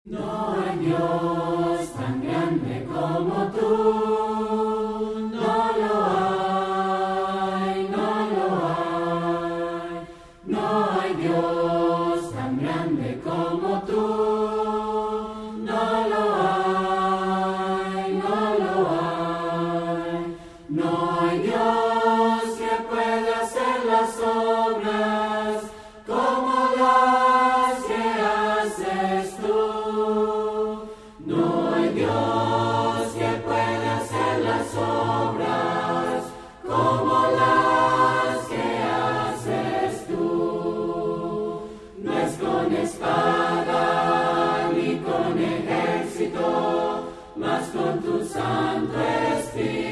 No hay Dios tan grande como tú, no lo hay, no lo hay. No hay Dios tan grande como tú, no lo hay, no lo hay. No hay Dios que pueda hacer las obras como las que haces tú. No hay Dios que pueda hacer las obras como las que haces tú. No es con espada ni con ejército, mas con tu Santo Espíritu.